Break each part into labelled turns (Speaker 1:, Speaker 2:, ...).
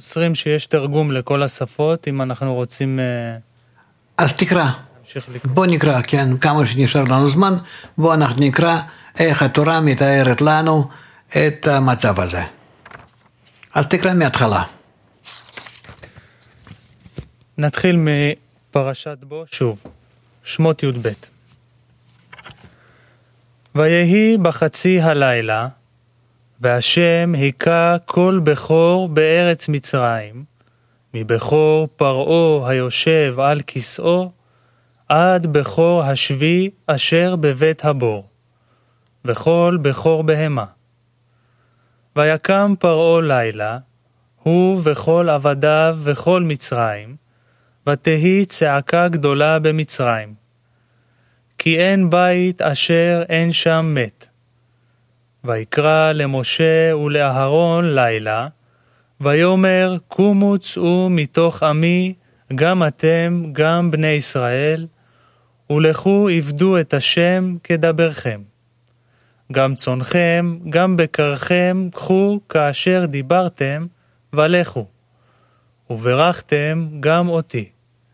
Speaker 1: מוסרים שיש תרגום לכל השפות, אם אנחנו רוצים
Speaker 2: אז תקרא.
Speaker 1: להמשיך לקרוא.
Speaker 2: בוא נקרא, כן, כמה שנשאר לנו זמן, בוא אנחנו נקרא איך התורה מתארת לנו את המצב הזה. אז תקרא מההתחלה.
Speaker 1: נתחיל מפרשת בו שוב, שמות י"ב. ויהי בחצי הלילה, והשם היכה כל בכור בארץ מצרים, מבכור פרעה היושב על כסאו, עד בכור השבי אשר בבית הבור, וכל בכור בהמה. ויקם פרעה לילה, הוא וכל עבדיו וכל מצרים, ותהי צעקה גדולה במצרים. כי אין בית אשר אין שם מת. ויקרא למשה ולאהרון לילה, ויאמר קומו צאו מתוך עמי, גם אתם, גם בני ישראל, ולכו עבדו את השם כדברכם. גם צונכם, גם בקרכם, קחו כאשר דיברתם, ולכו. וברכתם גם אותי.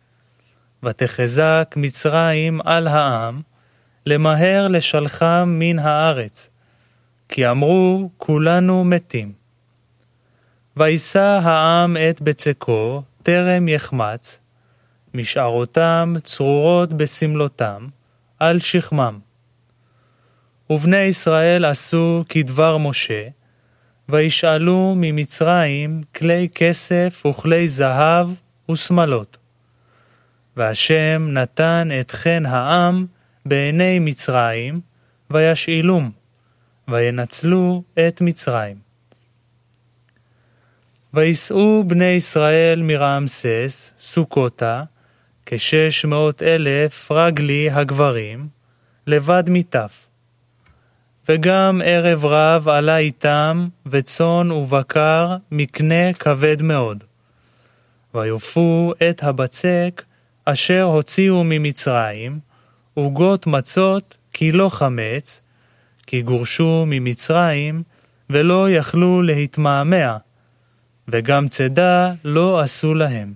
Speaker 1: ותחזק מצרים על העם, למהר לשלחם מן הארץ, כי אמרו כולנו מתים. וישא העם את בצקו, טרם יחמץ, משערותם צרורות בסמלותם, על שכמם. ובני ישראל עשו כדבר משה, וישאלו ממצרים כלי כסף וכלי זהב ושמלות. והשם נתן את חן העם בעיני מצרים, וישאלום, וינצלו את מצרים. ויסעו בני ישראל מרעמסס, סוכותה, 600,000 רגלי הגברים, לבד מיטף. וגם ערב רב עלה איתם, וצאן ובקר מקנה כבד מאוד. ויופו את הבצק, אשר הוציאו ממצרים, עוגות מצות כי לא חמץ, כי גורשו ממצרים, ולא יכלו להתמהמה, וגם צדה לא עשו להם.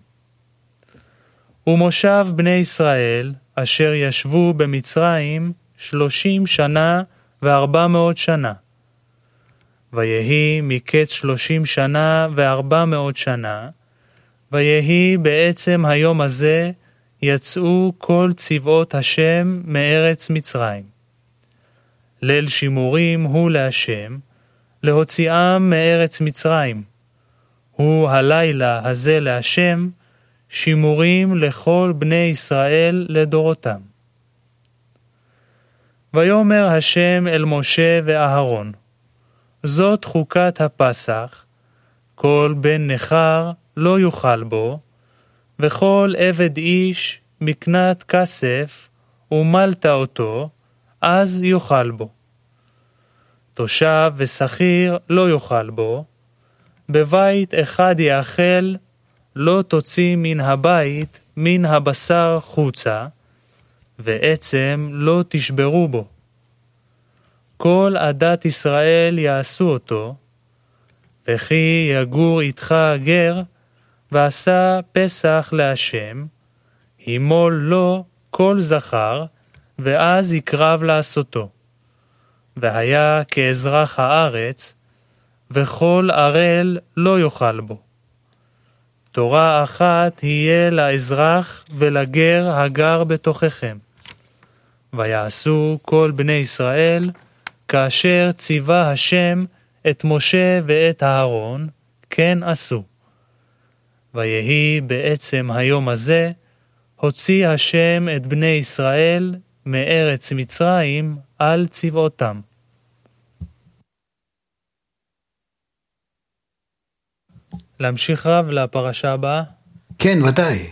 Speaker 1: ומושב בני ישראל, אשר ישבו במצרים 30 שנה ו400 שנה. ויהי מקץ 30 שנה ו400 שנה, ויהי בעצם היום הזה, יצאו כל צבאות השם מארץ מצרים. ליל שימורים הוא להשם, להוציאם מארץ מצרים. הוא הלילה הזה להשם, שימורים לכל בני ישראל לדורותם. ויאמר השם אל משה ואהרון, זאת חוקת הפסח, כל בן נחר לא יאכל בו, וכל עבד איש מקנת כסף ומלת אותו, אז יאכל בו. תושב ושכיר לא יאכל בו, בבית אחד יאכל, לא תוציא מן הבית מן הבשר חוצה, ועצם לא תשברו בו. כל עדת ישראל יעשו אותו, וכי יגור איתך גר, ועשה פסח להשם, הימול לו כל זכר, ואז יקרב לעשותו. והיה כאזרח הארץ, וכל ערל לא יאכל בו. תורה אחת יהיה לאזרח ולגר הגר בתוככם. ויעשו כל בני ישראל, כאשר ציווה השם את משה ואת אהרון, כן עשו. ויהי בעצם היום הזה, הוציא השם את בני ישראל מארץ מצרים על צבאותם. להמשיך רב לפרשה הבאה?
Speaker 2: כן, ודאי.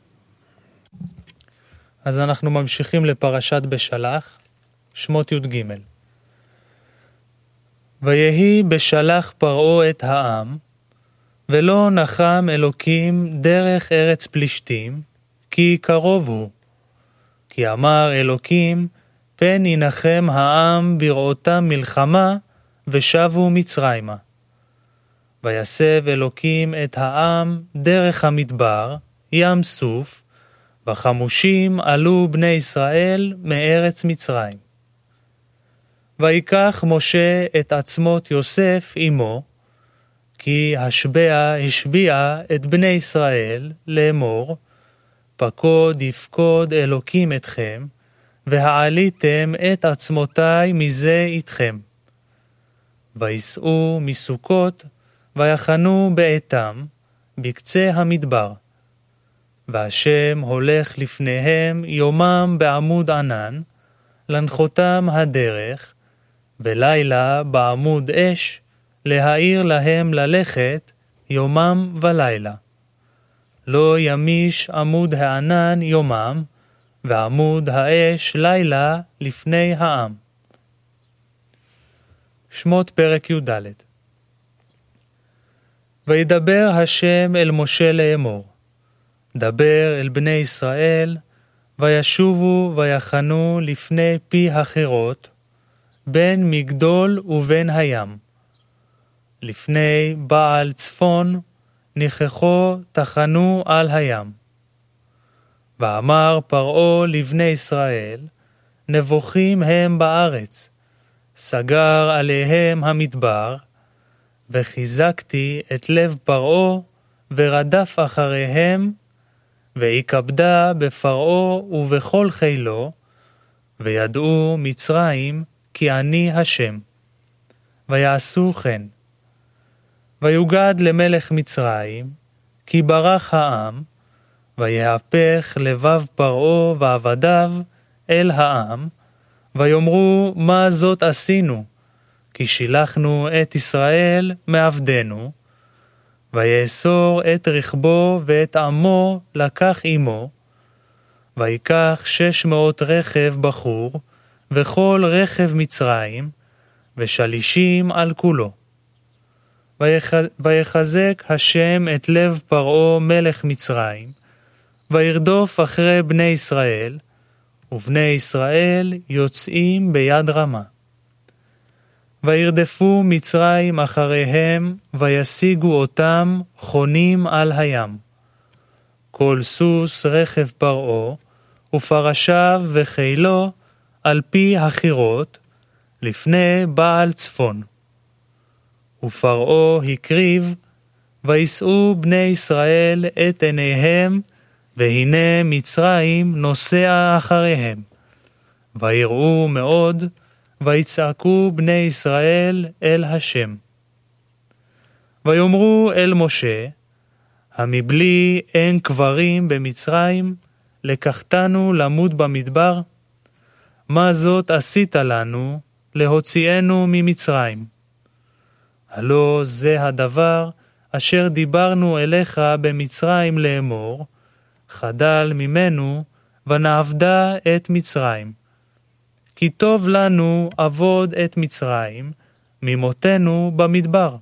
Speaker 1: אז אנחנו ממשיכים לפרשת בשלח, שמות י"ג. ויהי בשלח פרעה את העם, ולא נחם אלוקים דרך ארץ פלישתים, כי קרוב הוא. כי אמר אלוקים, פן ינחם העם בראותם מלחמה, ושבו מצרימה. ויסב אלוקים את העם דרך המדבר, ים סוף, וחמושים עלו בני ישראל מארץ מצרים. ויקח משה את עצמות יוסף עמו, כי השביע את בני ישראל לאמור, פקוד יפקוד אלוקים אתכם, והעליתם את עצמותי מזה איתכם. ויסעו מסוכות, ויחנו בעתם, בקצה המדבר. והשם הולך לפניהם יומם בעמוד ענן, לנחותם הדרך, ולילה בעמוד אש, להאיר להם ללכת יומם ולילה. לא ימיש עמוד הענן יומם, ועמוד האש לילה לפני העם. שמות פרק י"ד. וידבר השם אל משה לאמור, דבר אל בני ישראל, וישובו ויחנו לפני פי החירות, בין מגדול ובין הים. לפני בעל צפון, ניחכו תחנו על הים. ואמר פרעה לבני ישראל, נבוכים הם בארץ, סגר עליהם המדבר, וחיזקתי את לב פרעה, ורדף אחריהם, ויקבדה בפרעה ובכל חילו, וידעו מצרים כי אני השם. ויעשו כן. ויוגד למלך מצרים, כי ברח העם, ויהפך לבב פרעה ועבדיו אל העם, ויאמרו מה זאת עשינו, כי שילחנו את ישראל מעבדנו, ויאסור את רכבו ואת עמו לקח עמו, ויקח 600 רכב בחור, וכל רכב מצרים, ושלישים על כולו. ויחזק השם את לב פרעה מלך מצרים, וירדוף אחרי בני ישראל, ובני ישראל יוצאים ביד רמה. וירדפו מצרים אחריהם, וישיגו אותם חונים על הים. כל סוס רכב פרעה, ופרשיו וחילו, על פי החירות, לפני בעל צפון. ופרעה הקריב, ויסעו בני ישראל את עיניהם, והנה מצרים נוסע אחריהם. ויראו מאוד, ויצעקו בני ישראל אל השם. ויאמרו אל משה, המבלי אין קברים במצרים, לקחתנו למות במדבר? מה זאת עשית לנו, להוציאנו ממצרים? הלא זה הדבר אשר דיברנו אליך במצרים לאמור, חדל ממנו ונעבדה את מצרים. כי טוב לנו עבוד את מצרים, ממותנו במדבר.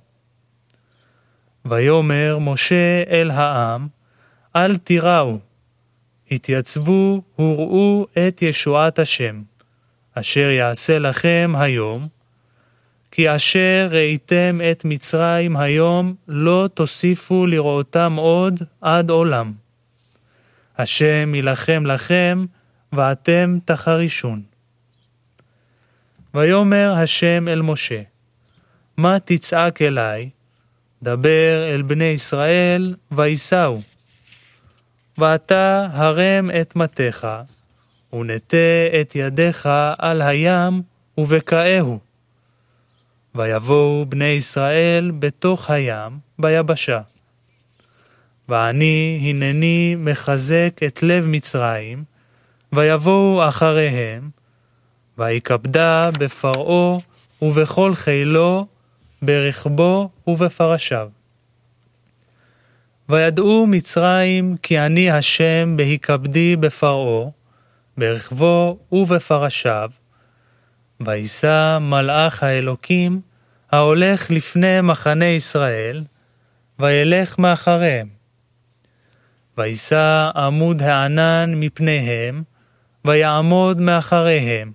Speaker 1: ויאמר משה אל העם, אל תיראו, התייצבו וראו את ישועת השם, אשר יעשה לכם היום, כי אשר ראיתם את מצרים היום, לא תוסיפו לראותם עוד עד עולם. השם ילחם לכם, ואתם תחרישון. ויאמר השם אל משה, מה תצעק אליי? דבר אל בני ישראל, ויסעו. ואתה הרם את מטיך, ונטה את ידיך על הים, ובקעהו. ויבואו בני ישראל בתוך הים, ביבשה. ואני הנני מחזק את לב מצרים, ויבואו אחריהם, ויקבדה בפרעה ובכל חילו, ברכבו ובפרשיו. וידעו מצרים כי אני השם בהיקבדי בפרעה, ברכבו ובפרשיו, ויסע מלאך האלוקים ההולך לפני מחנה ישראל, וילך מאחריהם. ויסע עמוד הענן מפניהם, ויעמוד מאחריהם.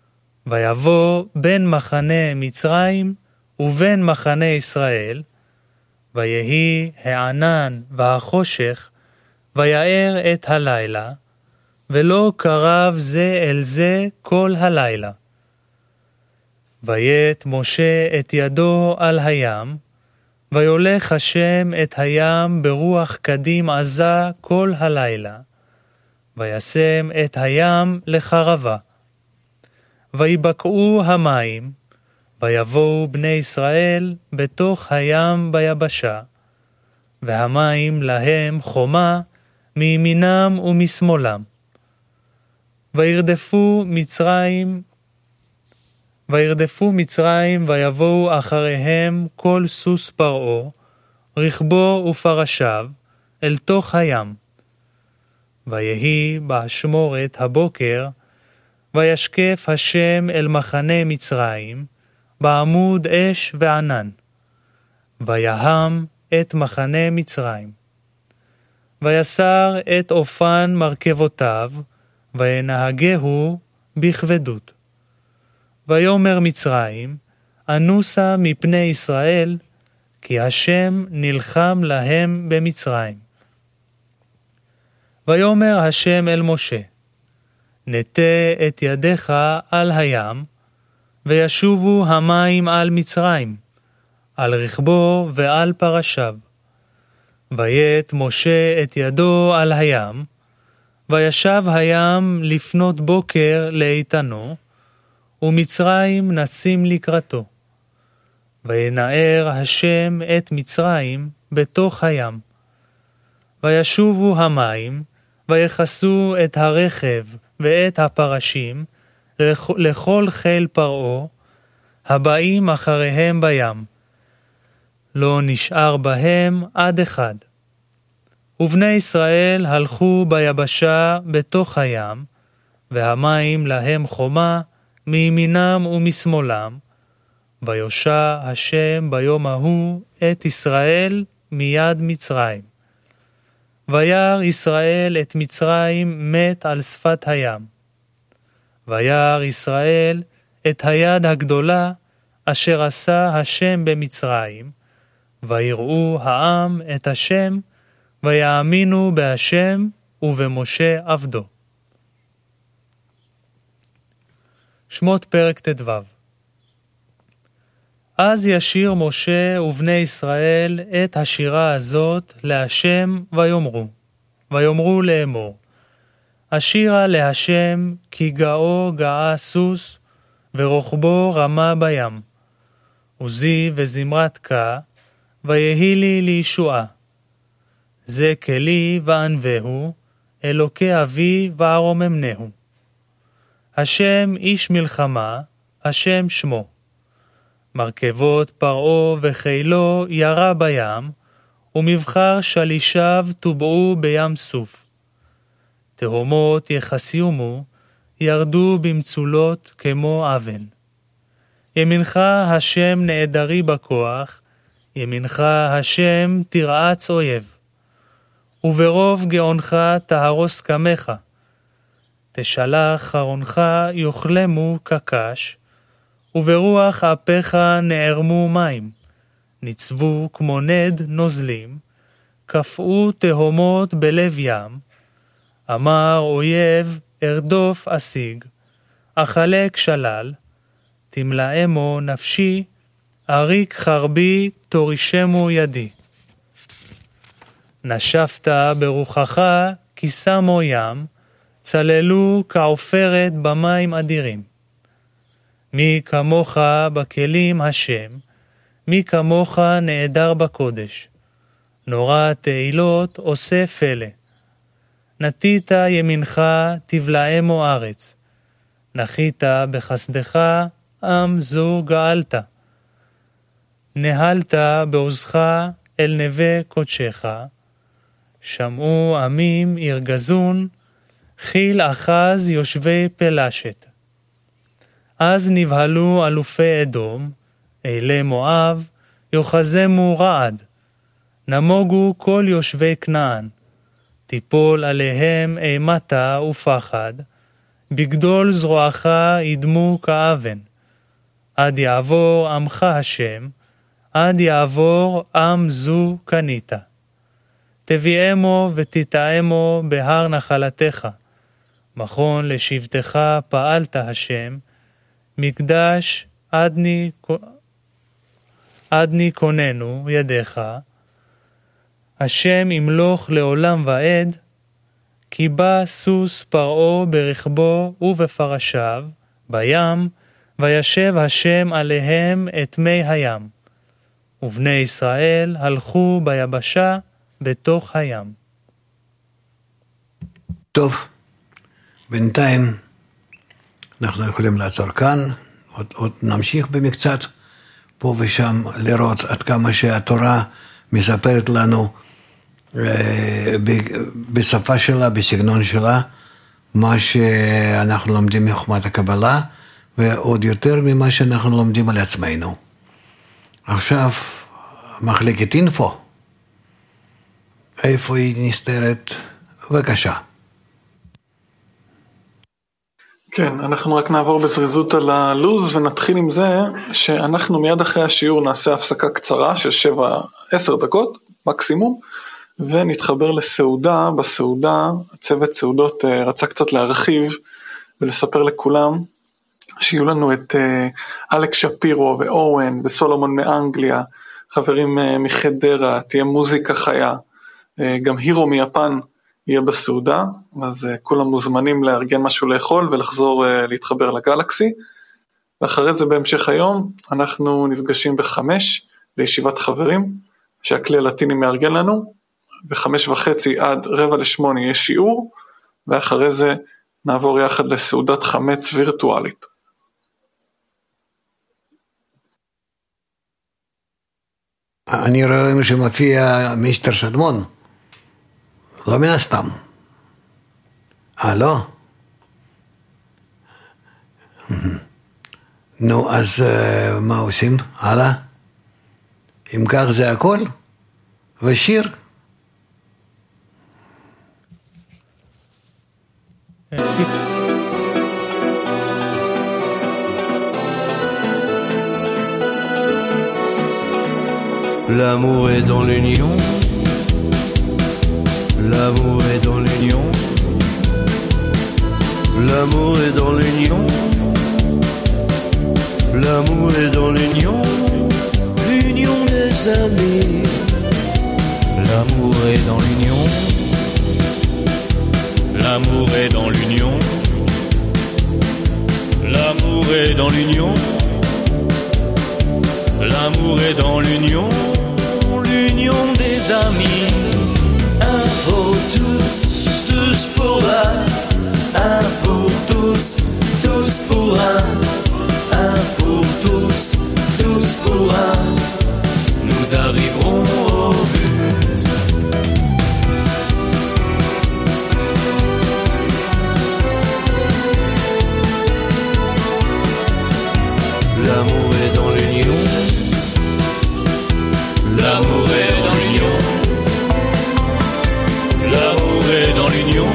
Speaker 1: ויבוא בין מחנה מצרים ובין מחנה ישראל, ויהי הענן והחושך, ויער את הלילה, ולא קרב זה אל זה כל הלילה. ויית משה את ידו על הים, ויולך השם את הים ברוח קדים עזה כל הלילה, וישם את הים לחרבה. ויבקעו המים, ויבואו בני ישראל בתוך הים ביבשה, והמים להם חומה מימינם ומשמאלם. וירדפו מצרים ויבואו אחריהם כל סוס פרעה, רכבו ופרשיו, אל תוך הים. ויהי באשמורת הבוקר, וישקף השם אל מחנה מצרים, בעמוד אש וענן. ויהם את מחנה מצרים. ויסר את אופן מרכבותיו, וינהגהו בכבדות. ויאמר מצרים, אנוסה מפני ישראל, כי השם נלחם להם במצרים. ויאמר השם אל משה, נטה את ידיך על הים, וישובו המים על מצרים, על רכבו ועל פרשיו. ויית משה את ידו על הים, וישב הים לפנות בוקר לאיתנו, ומצרים נסים לקראתו. וינער השם את מצרים בתוך הים. וישובו המים, ויחסו את הרכב ואת הפרשים לכל חיל פרעה, הבאים אחריהם בים. לא נשאר בהם עד אחד. ובני ישראל הלכו ביבשה בתוך הים, והמים להם חומה מימינם ומשמאלם, ויושע השם ביום ההוא את ישראל מיד מצרים. וירא ישראל את מצרים מת על שפת הים. וירא ישראל את היד הגדולה אשר עשה השם במצרים, ויראו העם את השם, ויאמינו בהשם ובמשה עבדו. שמות פרק ט"ו. אז ישיר משה ובני ישראל את השירה הזאת להשם ויאמרו לאמור, השירה להשם כי גאו גאה סוס ורוחבו רמה בים, עוזי וזמרת כה ויהי לי לישועה. זה כלי וענבהו, אלוקי אבי וארוממנהו. השם איש מלחמה, השם שמו. מרכבות פרעה וחילו ירה בים, ומבחר שלישיו טובעו בים סוף. תהומות יחסיומו, ירדו במצולות כמו אבן. ימינך השם נעדרי בכוח, ימינך השם תרעץ אויב. וברוב גאונך תהרוס קמך. תשלח חרונך יוכלמו כקש, וברוח אפיך נערמו מים. ניצבו כמו נד נוזלים, קפאו תהומות בלב ים. אמר אויב ארדוף אשיג, אחלק שלל, תמלאמו נפשי, אריק חרבי תורישמו ידי. נשפת ברוחך כי שמו ים, צללו כעופרת במים אדירים. מי כמוך בכלים השם, מי כמוך נעדר בקודש. נורא תהילות עושה פלא. נתית ימינך תבלעמו ארץ. נחית בחסדך עם זו גאלת. נהלת בעוזך אל נווה קודשך. שמעו עמים ירגזון, חיל אחז יושבי פלשת. אז נבהלו אלופי אדום, אלי מואב, יוחזמו רעד. נמוגו כל יושבי כנען, תיפול עליהם אימתה ופחד, בגדול זרועך ידמו כאבן. עד יעבור עמך השם, עד יעבור עם זו קנית. תביאמו ותטעמו בהר נחלתך. מכון לשבטך פעלת השם, מקדש עדני קוננו ידיך, השם ימלוך לעולם ועד, כי בא סוס פרעה ברכבו ובפרשיו, בים, וישב השם עליהם את מי הים. ובני ישראל הלכו ביבשה בתוך הים.
Speaker 2: טוב, בינתיים אנחנו יכולים לעצור כאן, עוד נמשיך במקצת, פה ושם לראות עד כמה שהתורה מספרת לנו בשפה שלה, בסגנון שלה, מה שאנחנו לומדים מחוכמת הקבלה, ועוד יותר ממה שאנחנו לומדים על עצמנו. עכשיו, מחלקת אינפו, איפה היא נסתרת? בבקשה.
Speaker 3: כן, אנחנו רק נעבור בזריזות על הלוז, ונתחיל עם זה שאנחנו מיד אחרי השיעור נעשה הפסקה קצרה של 7-10 דקות מקסימום, ונתחבר לסעודה. בסעודה, צוות סעודות רצה קצת להרחיב ולספר לכולם שיהיו לנו את אלכס שפירו ואורן וסולומון מאנגליה, חברים מחדרה, תהיה מוזיקה חיה, גם הירו מיפן יהיה בסעודה, אז כולם מוזמנים לארגן משהו לאכול ולחזור להתחבר לגלקסי, ואחרי זה בהמשך היום אנחנו נפגשים ב5 לישיבת חברים, שהכלי הלטיני מארגן לנו, ב5:30 עד 7:45 יש שיעור, ואחרי זה נעבור יחד לסעודת חמץ וירטואלית.
Speaker 2: אני רואה שמופיע מיסטר שדמון, לא מן הסתם. לא? נו, אז מה עושים? הלאה? אם כך זה הכל? ושיר?
Speaker 4: L'amour est dans l'union, l'amour est dans l'union, l'amour est dans l'union, l'amour est dans l'union, l'union des amis. L'amour est dans l'union, l'amour est dans l'union, l'amour est dans l'union, l'amour est dans l'union, l'union des amis. Un pour tous, tous pour un. Un pour tous, tous pour un. Un pour tous, tous pour un. Nous arriverons au but. L'amour est dans l'union. L'amour est dans l'union. L'amour est dans l'union.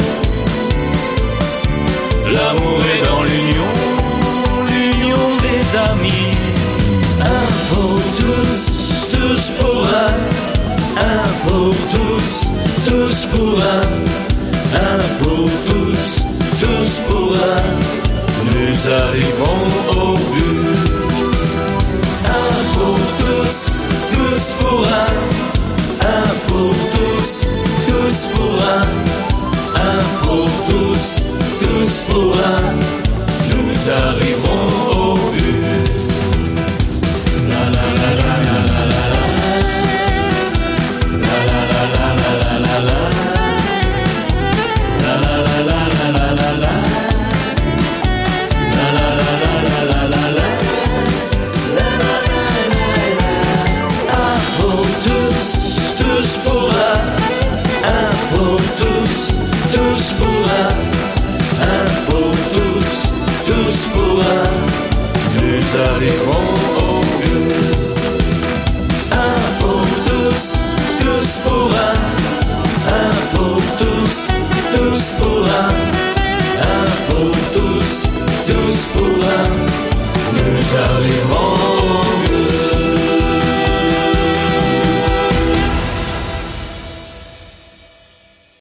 Speaker 4: L'amour est dans l'union. L'union des amis. Un pour tous, tous pour un. Un pour tous, tous pour un. Un pour tous, tous pour un. Nous arrivons au but. Un pour tous, tous pour un. Un pour tous, tous pour un. Un pour tous, tous pour un. Nous arrivons au but. La la la la la la la la. La la la la la la la la. La la la la la la la la. La la la la la la la la. Un pour tous, tous pour un. Un pour tous, tous pour un. Un pour tous, tous pour un. Nous arrivons